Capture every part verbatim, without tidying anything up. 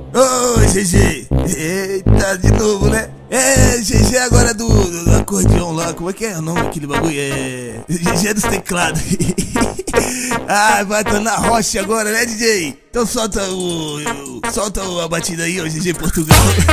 Ô, G G. Eita, de novo, né? É, G G agora do, do acordeão lá. Como é que é o nome daquele bagulho? É... G G dos teclados. Ah, vai estar na rocha agora, né, D J? Então solta o... o solta a batida aí, ó, G G Portugal.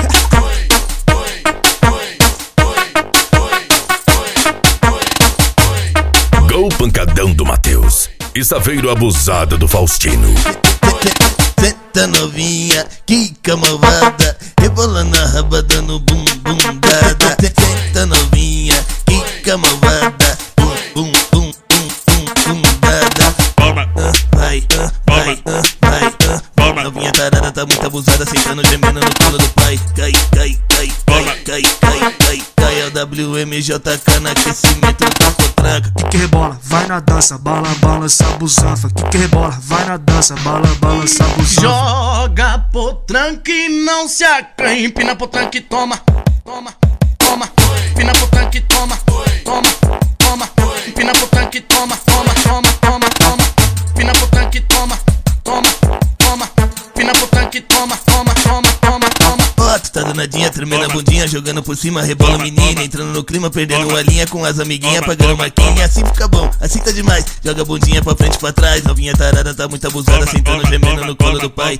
Gol pancadão do Matheus e Saveiro abusada do Faustino. Senta novinha, quica malvada, rebolando a raba dando bum bum dada. Senta novinha, quica malvada, bum bum bum bum bum bum dada. Vai, vai, vai, vai. Novinha tarada tá muito abusada, sentando gemendo no colo do pai. Cai, cai, cai, cai, cai, cai, cai, cai. É o W M J K no aquecimento do potranca. Que rebola, vai na dança, bala, balança, busanfa. Que rebola, vai na dança, bala, balança, busanfa. Joga potranca e não se acanha. Empina potranca e toma, toma, toma. Empina potranca e toma, toma, toma. Empina potranca e toma, toma, toma, toma, toma. Empina potranca e toma, toma, toma. Empina potranca e toma, toma, toma, toma, toma. Ó, tu tá danadinha, tremendo a bundinha, jogando por cima, rebola menina, entrando no clima, perdendo a linha com as amiguinhas, pagando maquinha. Assim fica bom, assim tá demais. Joga a bundinha pra frente e pra trás, novinha tarada tá muito abusada, sentando gemendo no colo do pai.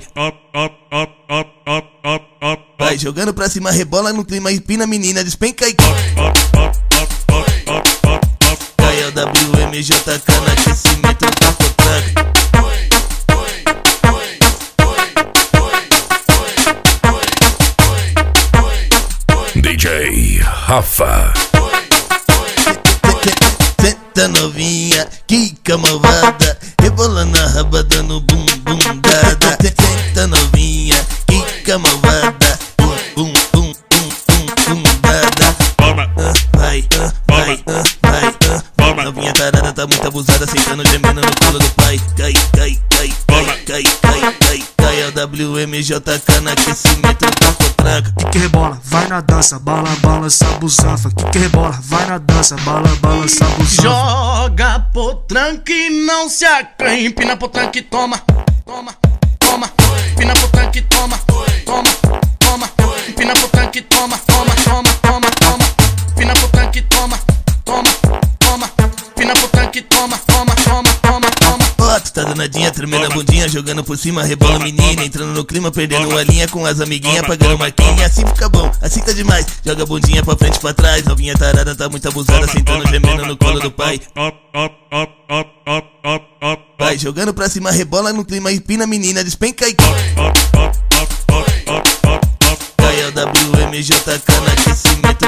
Vai jogando pra cima, rebola no clima, empina a menina, despenca e cai. Cai é o W M J K no aquecimento da potranca. D J Rafa. Senta novinha, quica malvada, rebolando a raba dando bum bum dada. Senta novinha, quica malvada, bum bum bum bum bum bum dada. Vai, vai, vai. Novinha tarada tá muito abusada, sentando gemendo no colo do pai. Cai, cai, cai, cai, cai, cai, cai, cai. É o W M J K no aquecimento da potranca. Que rebola, vai na dança, bala, balança, busanfa. Que rebola, vai na dança, bala, balança, busanfa. Joga potranca e não se acanha. Empina potranca e toma, toma, toma. Empina potranca e toma, toma, toma. Empina potranca e toma, toma, toma, toma, toma. Empina potranca e toma, toma, toma. Empina potranca e toma, toma, toma, toma, toma. Ó, tu tá danadinha, tremendo a bundinha, jogando por cima, rebola menina, entrando no clima, perdendo a linha com as amiguinhas, pagando maquinha. Assim fica bom, assim tá demais. Joga a bundinha pra frente e pra trás, novinha tarada tá muito abusada, sentando gemendo no colo do pai. Vai jogando pra cima, rebola no clima, empina a menina, despenca e cai. Cai é o W M J K no aquecimento